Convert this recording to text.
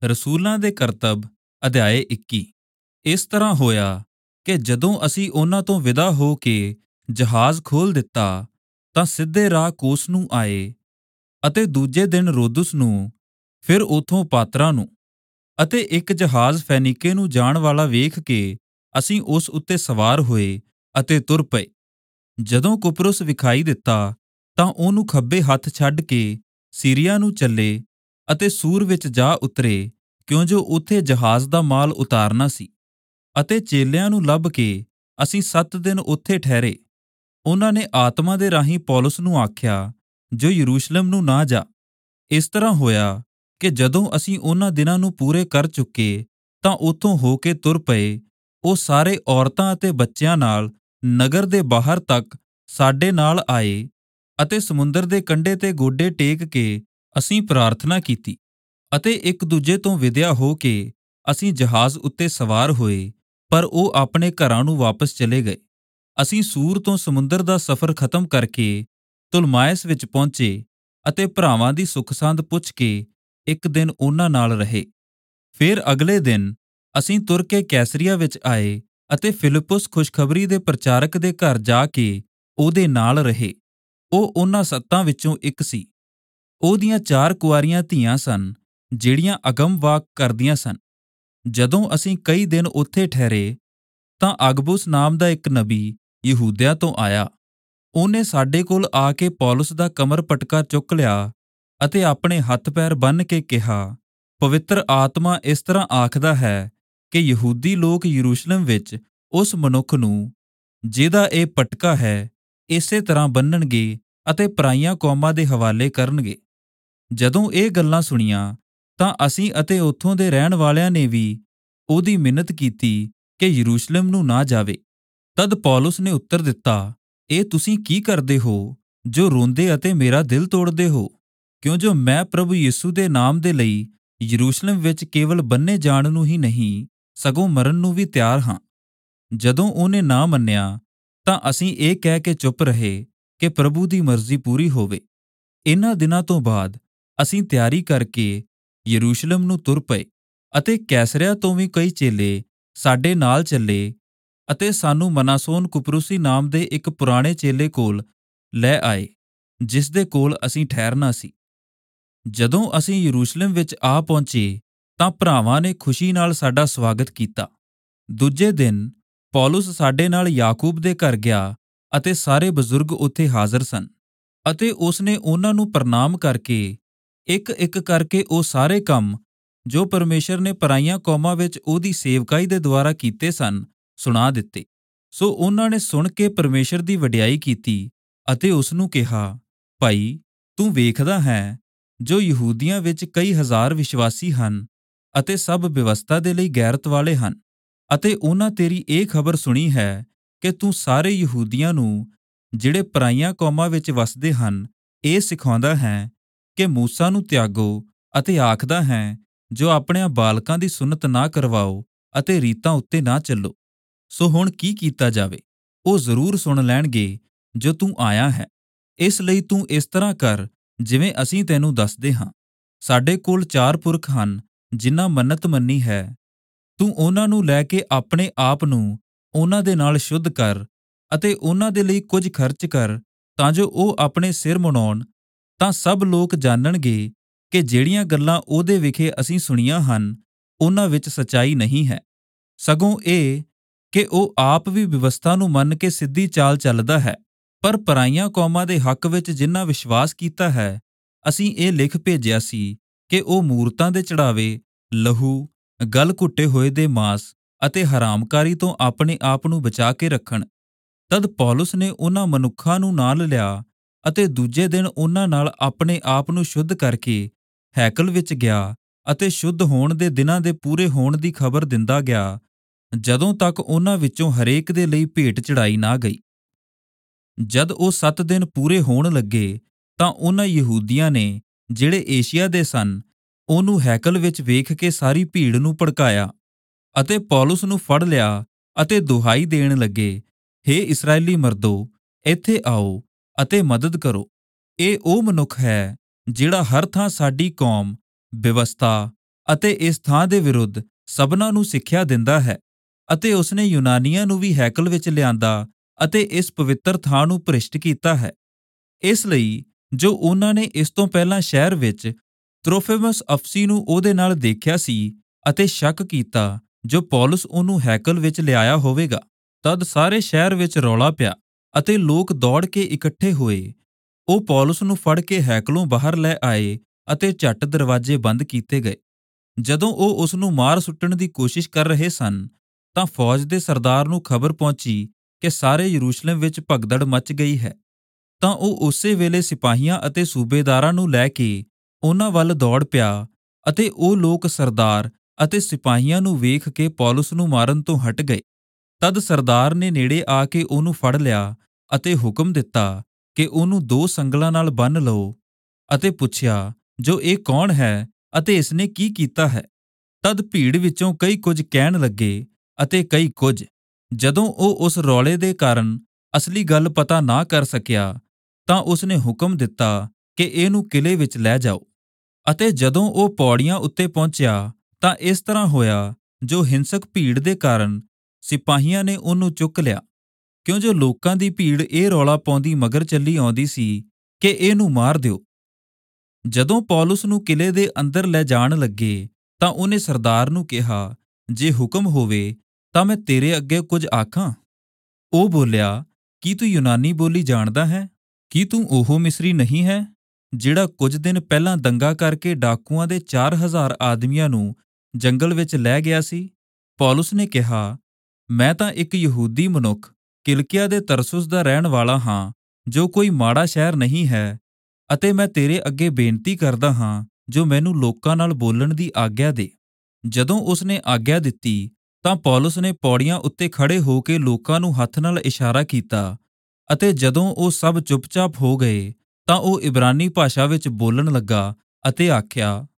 ਰਸੂਲਾਂ ਦੇ ਕਰਤੱਬ ਅਧਿਆਇ 21। ਇਸ ਤਰ੍ਹਾਂ ਹੋਇਆ ਕਿ ਜਦੋਂ ਅਸੀਂ ਉਹਨਾਂ ਤੋਂ ਵਿਦਾ ਹੋ ਕੇ ਜਹਾਜ਼ ਖੋਲ੍ਹ ਦਿੱਤਾ ਤਾਂ ਸਿੱਧੇ ਰਾਹ ਕੋਸ ਨੂੰ ਆਏ ਅਤੇ ਦੂਜੇ ਦਿਨ ਰੋਦੁਸ ਨੂੰ, ਫਿਰ ਉਥੋਂ ਪਾਤਰਾ ਨੂੰ, ਅਤੇ ਇੱਕ ਜਹਾਜ਼ ਫੈਨੀਕੇ ਨੂੰ ਜਾਣ ਵਾਲਾ ਵੇਖ ਕੇ ਅਸੀਂ ਉਸ ਉੱਤੇ ਸਵਾਰ ਹੋਏ ਅਤੇ ਤੁਰ ਪਏ। ਜਦੋਂ ਕੁਪਰੁਸ ਵਿਖਾਈ ਦਿੱਤਾ ਤਾਂ ਉਹਨੂੰ ਖੱਬੇ ਹੱਥ ਛੱਡ ਕੇ ਸੀਰੀਆ ਨੂੰ ਚੱਲੇ ਅਤੇ ਸੂਰ ਵਿੱਚ ਜਾ ਉਤਰੇ, ਕਿਉਂ ਜੋ ਉੱਥੇ ਜਹਾਜ਼ ਦਾ ਮਾਲ ਉਤਾਰਨਾ ਸੀ। ਅਤੇ ਚੇਲਿਆਂ ਨੂੰ ਲੱਭ ਕੇ ਅਸੀਂ 7 ਦਿਨ ਉੱਥੇ ਠਹਿਰੇ। ਉਹਨਾਂ ਨੇ ਆਤਮਾ ਦੇ ਰਾਹੀਂ ਪੌਲੁਸ ਨੂੰ ਆਖਿਆ ਜੋ ਯਰੂਸ਼ਲਮ ਨੂੰ ਨਾ ਜਾ। ਇਸ ਤਰ੍ਹਾਂ ਹੋਇਆ ਕਿ ਜਦੋਂ ਅਸੀਂ ਉਹਨਾਂ ਦਿਨਾਂ ਨੂੰ ਪੂਰੇ ਕਰ ਚੁੱਕੇ ਤਾਂ ਉੱਥੋਂ ਹੋ ਕੇ ਤੁਰ ਪਏ। ਉਹ ਸਾਰੇ ਔਰਤਾਂ ਅਤੇ ਬੱਚਿਆਂ ਨਾਲ ਨਗਰ ਦੇ ਬਾਹਰ ਤੱਕ ਸਾਡੇ ਨਾਲ ਆਏ ਅਤੇ ਸਮੁੰਦਰ ਦੇ ਕੰਢੇ ਤੇ ਗੋਡੇ ਟੇਕ ਕੇ ਅਸੀਂ ਪ੍ਰਾਰਥਨਾ ਕੀਤੀ ਅਤੇ ਇੱਕ ਦੂਜੇ ਤੋਂ ਵਿਦਿਆ ਹੋ ਕੇ ਅਸੀਂ ਜਹਾਜ਼ ਉੱਤੇ ਸਵਾਰ ਹੋਏ, ਪਰ ਉਹ ਆਪਣੇ ਘਰਾਂ ਨੂੰ ਵਾਪਸ ਚਲੇ ਗਏ। ਅਸੀਂ ਸੂਰ ਤੋਂ ਸਮੁੰਦਰ ਦਾ ਸਫ਼ਰ ਖਤਮ ਕਰਕੇ ਤੁਲਮਾਇਸ ਵਿੱਚ ਪਹੁੰਚੇ ਅਤੇ ਭਰਾਵਾਂ ਦੀ ਸੁੱਖ-ਸਾਂਦ ਪੁੱਛ ਕੇ ਇੱਕ ਦਿਨ ਉਹਨਾਂ ਨਾਲ ਰਹੇ। ਫਿਰ ਅਗਲੇ ਦਿਨ ਅਸੀਂ ਤੁਰ ਕੇ ਕੈਸਰੀਆ ਵਿੱਚ ਆਏ ਅਤੇ ਫਿਲਿਪੁਸ ਖੁਸ਼ਖਬਰੀ ਦੇ ਪ੍ਰਚਾਰਕ ਦੇ ਘਰ ਜਾ ਕੇ ਉਹਦੇ ਨਾਲ ਰਹੇ। ਉਹ ਉਹਨਾਂ 7 ਵਿੱਚੋਂ ਇੱਕ ਸੀ। ਉਹਦੀਆਂ 4 ਕੁਆਰੀਆਂ ਧੀਆਂ ਸਨ ਜਿਹੜੀਆਂ ਅਗਮ ਵਾਕ ਕਰਦੀਆਂ ਸਨ। ਜਦੋਂ ਅਸੀਂ ਕਈ ਦਿਨ ਉੱਥੇ ਠਹਿਰੇ ਤਾਂ ਅਗਬੁਸ ਨਾਮ ਦਾ ਇੱਕ ਨਬੀ ਯਹੂਦਿਆਂ ਤੋਂ ਆਇਆ। ਉਹਨੇ ਸਾਡੇ ਕੋਲ ਆ ਕੇ ਪੌਲੁਸ ਦਾ ਕਮਰ ਪਟਕਾ ਚੁੱਕ ਲਿਆ ਅਤੇ ਆਪਣੇ ਹੱਥ ਪੈਰ ਬੰਨ੍ਹ ਕੇ ਕਿਹਾ, ਪਵਿੱਤਰ ਆਤਮਾ ਇਸ ਤਰ੍ਹਾਂ ਆਖਦਾ ਹੈ ਕਿ ਯਹੂਦੀ ਲੋਕ ਯਰੂਸ਼ਲਮ ਵਿੱਚ ਉਸ ਮਨੁੱਖ ਨੂੰ ਜਿਹਦਾ ਇਹ ਪਟਕਾ ਹੈ ਇਸੇ ਤਰ੍ਹਾਂ ਬੰਨਣਗੇ ਅਤੇ ਪਰਾਈਆਂ ਕੌਮਾਂ ਦੇ ਹਵਾਲੇ ਕਰਨਗੇ। ਜਦੋਂ ਇਹ ਗੱਲਾਂ ਸੁਣੀਆਂ ਤਾਂ ਅਸੀਂ ਅਤੇ ਉੱਥੋਂ ਦੇ ਰਹਿਣ ਵਾਲਿਆਂ ਨੇ ਵੀ ਉਹਦੀ ਮਿੰਨਤ ਕੀਤੀ ਕਿ ਯਰੂਸ਼ਲਮ ਨੂੰ ਨਾ ਜਾਵੇ। ਤਦ ਪੌਲੁਸ ਨੇ ਉੱਤਰ ਦਿੱਤਾ, ਇਹ ਤੁਸੀਂ ਕੀ ਕਰਦੇ ਹੋ ਜੋ ਰੋਂਦੇ ਅਤੇ ਮੇਰਾ ਦਿਲ ਤੋੜਦੇ ਹੋ? ਕਿਉਂ ਜੋ ਮੈਂ ਪ੍ਰਭੂ ਯਿਸੂ ਦੇ ਨਾਮ ਦੇ ਲਈ ਯਰੂਸ਼ਲਮ ਵਿੱਚ ਕੇਵਲ ਬੰਨੇ ਜਾਣ ਨੂੰ ਹੀ ਨਹੀਂ ਸਗੋਂ ਮਰਨ ਨੂੰ ਵੀ ਤਿਆਰ ਹਾਂ। ਜਦੋਂ ਉਹਨੇ ਨਾ ਮੰਨਿਆ ਤਾਂ ਅਸੀਂ ਇਹ ਕਹਿ ਕੇ ਚੁੱਪ ਰਹੇ ਕਿ ਪ੍ਰਭੂ ਦੀ ਮਰਜ਼ੀ ਪੂਰੀ ਹੋਵੇ। ਇਹਨਾਂ ਦਿਨਾਂ ਤੋਂ ਬਾਅਦ ਅਸੀਂ ਤਿਆਰੀ ਕਰਕੇ ਯਰੂਸ਼ਲਮ ਨੂੰ ਤੁਰ ਪਏ ਅਤੇ ਕੈਸਰਿਆ ਤੋਂ ਵੀ ਕਈ ਚੇਲੇ ਸਾਡੇ ਨਾਲ ਚੱਲੇ ਅਤੇ ਸਾਨੂੰ ਮਨਾਸੋਨ ਕੁਪਰੁਸੀ ਨਾਮ ਦੇ ਇੱਕ ਪੁਰਾਣੇ ਚੇਲੇ ਕੋਲ ਲੈ ਆਏ, ਜਿਸ ਦੇ ਕੋਲ ਅਸੀਂ ਠਹਿਰਨਾ ਸੀ। ਜਦੋਂ ਅਸੀਂ ਯਰੂਸ਼ਲਮ ਵਿੱਚ ਆ ਪਹੁੰਚੇ ਤਾਂ ਭਰਾਵਾਂ ਨੇ ਖੁਸ਼ੀ ਨਾਲ ਸਾਡਾ ਸਵਾਗਤ ਕੀਤਾ। ਦੂਜੇ ਦਿਨ ਪੌਲੁਸ ਸਾਡੇ ਨਾਲ ਯਾਕੂਬ ਦੇ ਘਰ ਗਿਆ ਅਤੇ ਸਾਰੇ ਬਜ਼ੁਰਗ ਉੱਥੇ ਹਾਜ਼ਰ ਸਨ ਅਤੇ ਉਸਨੇ ਉਹਨਾਂ ਨੂੰ ਪ੍ਰਣਾਮ ਕਰਕੇ ਇੱਕ-ਇੱਕ ਕਰਕੇ ਉਹ ਸਾਰੇ ਕੰਮ ਜੋ ਪਰਮੇਸ਼ਰ ਨੇ ਪਰਾਈਆਂ ਕੌਮਾਂ ਵਿੱਚ ਉਹਦੀ ਸੇਵਕਾਈ ਦੇ ਦੁਆਰਾ ਕੀਤੇ ਸਨ ਸੁਣਾ ਦਿੱਤੇ। ਸੋ ਉਹਨਾਂ ਨੇ ਸੁਣ ਕੇ ਪਰਮੇਸ਼ਰ ਦੀ ਵਡਿਆਈ ਕੀਤੀ ਅਤੇ ਉਸਨੂੰ ਕਿਹਾ, ਭਾਈ ਤੂੰ ਵੇਖਦਾ ਹੈ ਜੋ ਯਹੂਦੀਆਂ ਵਿੱਚ ਕਈ ਹਜ਼ਾਰ ਵਿਸ਼ਵਾਸੀ ਹਨ ਅਤੇ ਸਭ ਵਿਵਸਥਾ ਦੇ ਲਈ ਗੈਰਤ ਵਾਲੇ ਹਨ, ਅਤੇ ਉਹਨਾਂ ਤੇਰੀ ਇਹ ਖਬਰ ਸੁਣੀ ਹੈ ਕਿ ਤੂੰ ਸਾਰੇ ਯਹੂਦੀਆਂ ਨੂੰ ਜਿਹੜੇ ਪਰਾਈਆਂ ਕੌਮਾਂ ਵਿੱਚ ਵਸਦੇ ਹਨ ਇਹ ਸਿਖਾਉਂਦਾ ਹੈ ਕਿ ਮੂਸਾ ਨੂੰ ਤਿਆਗੋ ਅਤੇ ਆਖਦਾ ਹੈ ਜੋ ਆਪਣਿਆਂ ਬਾਲਕਾਂ ਦੀ ਸੁੰਨਤ ਨਾ ਕਰਵਾਓ ਅਤੇ ਰੀਤਾਂ ਉੱਤੇ ਨਾ ਚੱਲੋ। ਸੋ ਹੁਣ ਕੀ ਕੀਤਾ ਜਾਵੇ? ਉਹ ਜ਼ਰੂਰ ਸੁਣ ਲੈਣਗੇ ਜੋ ਤੂੰ ਆਇਆ ਹੈ। ਇਸ ਲਈ ਤੂੰ ਇਸ ਤਰ੍ਹਾਂ ਕਰ ਜਿਵੇਂ ਅਸੀਂ ਤੈਨੂੰ ਦੱਸਦੇ ਹਾਂ। ਸਾਡੇ ਕੋਲ 4 ਪੁਰਖ ਹਨ ਜਿਨ੍ਹਾਂ ਮੰਨਤ ਮੰਨੀ ਹੈ। ਤੂੰ ਉਹਨਾਂ ਨੂੰ ਲੈ ਕੇ ਆਪਣੇ ਆਪ ਨੂੰ ਉਹਨਾਂ ਦੇ ਨਾਲ ਸ਼ੁੱਧ ਕਰ ਅਤੇ ਉਹਨਾਂ ਦੇ ਲਈ ਕੁਝ ਖਰਚ ਕਰ ਤਾਂ ਜੋ ਉਹ ਆਪਣੇ ਸਿਰ ਮੁੰਡਾਉਣ, ਤਾਂ ਸਭ ਲੋਕ ਜਾਣਨਗੇ ਕਿ ਜਿਹੜੀਆਂ ਗੱਲਾਂ ਉਹਦੇ ਵਿਖੇ ਅਸੀਂ ਸੁਣੀਆਂ ਹਨ ਉਹਨਾਂ ਵਿੱਚ ਸੱਚਾਈ ਨਹੀਂ ਹੈ, ਸਗੋਂ ਇਹ ਕਿ ਉਹ ਆਪ ਵੀ ਵਿਵਸਥਾ ਨੂੰ ਮੰਨ ਕੇ ਸਿੱਧੀ ਚਾਲ ਚੱਲਦਾ ਹੈ। ਪਰ ਪਰਾਈਆਂ ਕੌਮਾਂ ਦੇ ਹੱਕ ਵਿੱਚ ਜਿਨ੍ਹਾਂ ਵਿਸ਼ਵਾਸ ਕੀਤਾ ਹੈ ਅਸੀਂ ਇਹ ਲਿਖ ਭੇਜਿਆ ਸੀ ਕਿ ਉਹ ਮੂਰਤਾਂ ਦੇ ਚੜਾਵੇ, ਲਹੂ, ਗਲ ਘੁੱਟੇ ਹੋਏ ਦੇ ਮਾਂਸ ਅਤੇ ਹਰਾਮਕਾਰੀ ਤੋਂ ਆਪਣੇ ਆਪ ਨੂੰ ਬਚਾ ਕੇ ਰੱਖਣ। ਤਦ ਪੌਲੁਸ ਨੇ ਉਹਨਾਂ ਮਨੁੱਖਾਂ ਨੂੰ ਨਾਲ ਲਿਆ ਅਤੇ ਦੂਜੇ ਦਿਨ ਉਹਨਾਂ ਨਾਲ ਆਪਣੇ ਆਪ ਨੂੰ ਸ਼ੁੱਧ ਕਰਕੇ ਹੈਕਲ ਵਿੱਚ ਗਿਆ ਅਤੇ ਸ਼ੁੱਧ ਹੋਣ ਦੇ ਦਿਨਾਂ ਦੇ ਪੂਰੇ ਹੋਣ ਦੀ ਖਬਰ ਦਿੰਦਾ ਗਿਆ, ਜਦੋਂ ਤੱਕ ਉਹਨਾਂ ਵਿੱਚੋਂ ਹਰੇਕ ਦੇ ਲਈ ਭੇਟ ਚੜਾਈ ਨਾ ਗਈ। ਜਦ ਉਹ 7 ਦਿਨ ਪੂਰੇ ਹੋਣ ਲੱਗੇ ਤਾਂ ਉਹਨਾਂ ਯਹੂਦੀਆਂ ਨੇ ਜਿਹੜੇ ਏਸ਼ੀਆ ਦੇ ਸਨ ਉਹਨੂੰ ਹੈਕਲ ਵਿੱਚ ਵੇਖ ਕੇ ਸਾਰੀ ਭੀੜ ਨੂੰ ਭੜਕਾਇਆ ਅਤੇ ਪੌਲੁਸ ਨੂੰ ਫੜ ਲਿਆ ਅਤੇ ਦੁਹਾਈ ਦੇਣ ਲੱਗੇ, ਹੇ ਇਸਰਾਏਲੀ ਮਰਦੋ, ਇੱਥੇ ਆਓ ਅਤੇ ਮਦਦ ਕਰੋ। ਇਹ ਉਹ ਮਨੁੱਖ ਹੈ ਜਿਹੜਾ ਹਰ ਥਾਂ ਸਾਡੀ ਕੌਮ, ਵਿਵਸਥਾ ਅਤੇ ਇਸ ਥਾਂ ਦੇ ਵਿਰੁੱਧ ਸਭਨਾਂ ਨੂੰ ਸਿੱਖਿਆ ਦਿੰਦਾ ਹੈ। ਅਤੇ ਉਸਨੇ ਯੂਨਾਨੀਆਂ ਨੂੰ ਵੀ ਹੈਕਲ ਵਿੱਚ ਲਿਆਂਦਾ ਅਤੇ ਇਸ ਪਵਿੱਤਰ ਥਾਂ ਨੂੰ ਭ੍ਰਿਸ਼ਟ ਕੀਤਾ ਹੈ। ਇਸ ਲਈ ਜੋ ਉਹਨਾਂ ਨੇ ਇਸ ਤੋਂ ਪਹਿਲਾਂ ਸ਼ਹਿਰ ਵਿੱਚ ਤਰੋਫਿਮਸ ਅਫਸੀ ਨੂੰ ਉਹਦੇ ਨਾਲ ਦੇਖਿਆ ਸੀ ਅਤੇ ਸ਼ੱਕ ਕੀਤਾ ਜੋ ਪੌਲੁਸ ਉਹਨੂੰ ਹੈਕਲ ਵਿੱਚ ਲਿਆਇਆ ਹੋਵੇਗਾ, ਤਦ ਸਾਰੇ ਸ਼ਹਿਰ ਵਿੱਚ ਰੌਲਾ ਪਿਆ ਅਤੇ ਲੋਕ ਦੌੜ ਕੇ ਇਕੱਠੇ ਹੋਏ। ਉਹ ਪੌਲੁਸ ਨੂੰ ਫੜ ਕੇ ਹੈਕਲੋਂ ਬਾਹਰ ਲੈ ਆਏ ਅਤੇ ਝੱਟ ਦਰਵਾਜ਼ੇ ਬੰਦ ਕੀਤੇ ਗਏ। ਜਦੋਂ ਉਹ ਉਸ ਨੂੰ ਮਾਰ ਸੁੱਟਣ ਦੀ ਕੋਸ਼ਿਸ਼ ਕਰ ਰਹੇ ਸਨ ਤਾਂ ਫੌਜ ਦੇ ਸਰਦਾਰ ਨੂੰ ਖਬਰ ਪਹੁੰਚੀ ਕਿ ਸਾਰੇ ਯਰੂਸ਼ਲਮ ਵਿੱਚ ਭਗਦੜ ਮਚ ਗਈ ਹੈ। ਤਾਂ ਉਹ ਉਸੇ ਵੇਲੇ ਸਿਪਾਹੀਆਂ ਅਤੇ ਸੂਬੇਦਾਰਾਂ ਨੂੰ ਲੈ ਕੇ ਉਹਨਾਂ ਵੱਲ ਦੌੜ ਪਿਆ ਅਤੇ ਉਹ ਲੋਕ ਸਰਦਾਰ ਅਤੇ ਸਿਪਾਹੀਆਂ ਨੂੰ ਵੇਖ ਕੇ ਪੌਲੁਸ ਨੂੰ ਮਾਰਨ ਤੋਂ ਹਟ ਗਏ। ਤਦ ਸਰਦਾਰ ਨੇ ਨੇੜੇ ਆ ਕੇ ਉਹਨੂੰ ਫੜ ਲਿਆ ਅਤੇ ਹੁਕਮ ਦਿੱਤਾ ਕਿ ਉਹਨੂੰ 2 ਸੰਗਲਾਂ ਨਾਲ ਬੰਨ੍ਹ ਲਓ ਅਤੇ ਪੁੱਛਿਆ, ਜੋ ਇਹ ਕੌਣ ਹੈ ਅਤੇ ਇਸਨੇ ਕੀ ਕੀਤਾ ਹੈ? ਤਦ ਭੀੜ ਵਿੱਚੋਂ ਕਈ ਕੁਝ ਕਹਿਣ ਲੱਗੇ ਅਤੇ ਕਈ ਕੁਝ। ਜਦੋਂ ਉਹ ਉਸ ਰੌਲੇ ਦੇ ਕਾਰਨ ਅਸਲੀ ਗੱਲ ਪਤਾ ਨਾ ਕਰ ਸਕਿਆ ਤਾਂ ਉਸਨੇ ਹੁਕਮ ਦਿੱਤਾ ਕਿ ਇਹਨੂੰ ਕਿਲੇ ਵਿੱਚ ਲੈ ਜਾਓ। ਅਤੇ ਜਦੋਂ ਉਹ ਪੌੜੀਆਂ ਉੱਤੇ ਪਹੁੰਚਿਆ ਤਾਂ ਇਸ ਤਰ੍ਹਾਂ ਹੋਇਆ ਜੋ ਹਿੰਸਕ ਭੀੜ ਦੇ ਕਾਰਨ ਸਿਪਾਹੀਆਂ ਨੇ ਉਹਨੂੰ ਚੁੱਕ ਲਿਆ, ਕਿਉਂ ਜੋ ਲੋਕਾਂ ਦੀ ਭੀੜ ਇਹ ਰੌਲਾ ਪਾਉਂਦੀ ਮਗਰ ਚੱਲੀ ਆਉਂਦੀ ਸੀ ਕਿ ਇਹਨੂੰ ਮਾਰ ਦਿਓ। ਜਦੋਂ ਪੌਲੁਸ ਨੂੰ ਕਿਲੇ ਦੇ ਅੰਦਰ ਲੈ ਜਾਣ ਲੱਗੇ ਤਾਂ ਉਹਨੇ ਸਰਦਾਰ ਨੂੰ ਕਿਹਾ, ਜੇ ਹੁਕਮ ਹੋਵੇ ਤਾਂ ਮੈਂ ਤੇਰੇ ਅੱਗੇ ਕੁਝ ਆਖਾਂ। ਉਹ ਬੋਲਿਆ, ਕੀ ਤੂੰ ਯੂਨਾਨੀ ਬੋਲੀ ਜਾਣਦਾ ਹੈ? ਕੀ ਤੂੰ ਉਹ ਮਿਸਰੀ ਨਹੀਂ ਹੈ ਜਿਹੜਾ ਕੁਝ ਦਿਨ ਪਹਿਲਾਂ ਦੰਗਾ ਕਰਕੇ ਡਾਕੂਆਂ ਦੇ 4000 ਆਦਮੀਆਂ ਨੂੰ ਜੰਗਲ ਵਿੱਚ ਲੈ ਗਿਆ ਸੀ? ਪੌਲੁਸ ਨੇ ਕਿਹਾ, ਮੈਂ ਤਾਂ ਇੱਕ ਯਹੂਦੀ ਮਨੁੱਖ ਕਿਲਕਿਆ ਦੇ ਤਰਸੁਸ ਦਾ ਰਹਿਣ ਵਾਲਾ ਹਾਂ, ਜੋ ਕੋਈ ਮਾੜਾ ਸ਼ਹਿਰ ਨਹੀਂ ਹੈ, ਅਤੇ ਮੈਂ ਤੇਰੇ ਅੱਗੇ ਬੇਨਤੀ ਕਰਦਾ ਹਾਂ ਜੋ ਮੈਨੂੰ ਲੋਕਾਂ ਨਾਲ ਬੋਲਣ ਦੀ ਆਗਿਆ ਦੇ। ਜਦੋਂ ਉਸਨੇ ਆਗਿਆ ਦਿੱਤੀ ਤਾਂ ਪੌਲੁਸ ਨੇ ਪੌੜੀਆਂ ਉੱਤੇ ਖੜੇ ਹੋ ਕੇ ਲੋਕਾਂ ਨੂੰ ਹੱਥ ਨਾਲ ਇਸ਼ਾਰਾ ਕੀਤਾ ਅਤੇ ਜਦੋਂ ਉਹ ਸਭ ਚੁੱਪਚਾਪ ਹੋ ਗਏ ਤਾਂ ਉਹ ਇਬਰਾਨੀ ਭਾਸ਼ਾ ਵਿੱਚ ਬੋਲਣ ਲੱਗਾ ਅਤੇ ਆਖਿਆ,